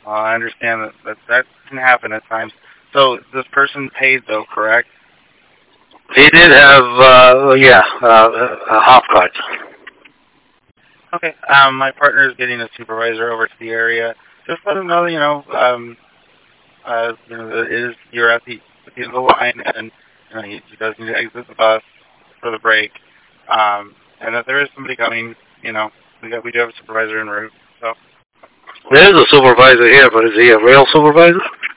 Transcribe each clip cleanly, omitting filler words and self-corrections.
Well, I understand that can happen at times. So this person paid though, correct? He did have, half cards. Okay. My partner is getting a supervisor over to the area. Just let him know, that it is you're at the end of the line, and he does need to exit the bus for the break, and that there is somebody coming. We do have a supervisor en route. So There's a supervisor here, but is he a rail supervisor?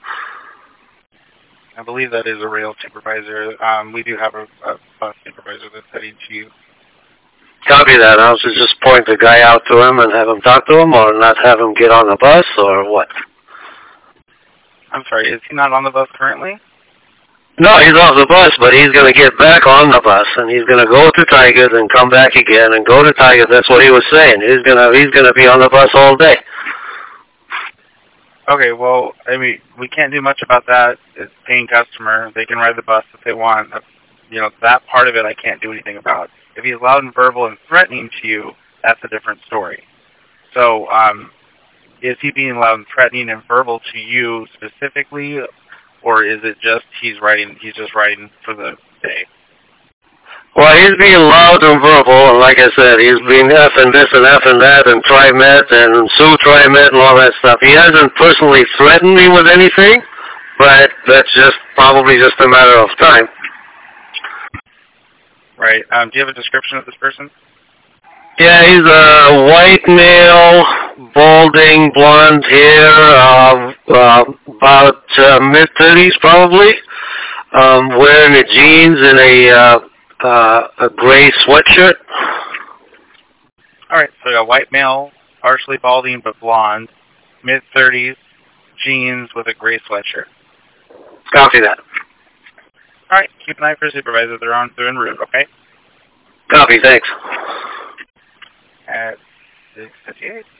I believe that is a rail supervisor. We do have a bus supervisor that's heading to you. Copy that. I was just point the guy out to him and have him talk to him, or not have him get on the bus, or what? I'm sorry, is he not on the bus currently? No, he's off the bus, but he's going to get back on the bus, and he's going to go to Tigers and come back again and go to Tigers. That's what he was saying. He's gonna be on the bus all day. Okay, well, I mean, we can't do much about that. It's a paying customer. They can ride the bus if they want. That part of it I can't do anything about. If he's loud and verbal and threatening to you, that's a different story. So, is he being loud and threatening and verbal to you specifically, or is it just he's just riding for the day? Well, he's being loud and verbal, and like I said, he's being F and this and F and that, and TriMet and Sue TriMet and all that stuff. He hasn't personally threatened me with anything, but that's probably just a matter of time. Right. Do you have a description of this person? Yeah, he's a white male, balding, blonde hair, about mid-30s probably, wearing the jeans and a gray sweatshirt. All right, so a white male, partially balding but blonde, mid-30s, jeans with a gray sweatshirt. Copy that. All right, keep an eye for a supervisor. They're en route, okay? Copy, thanks. At 6:58.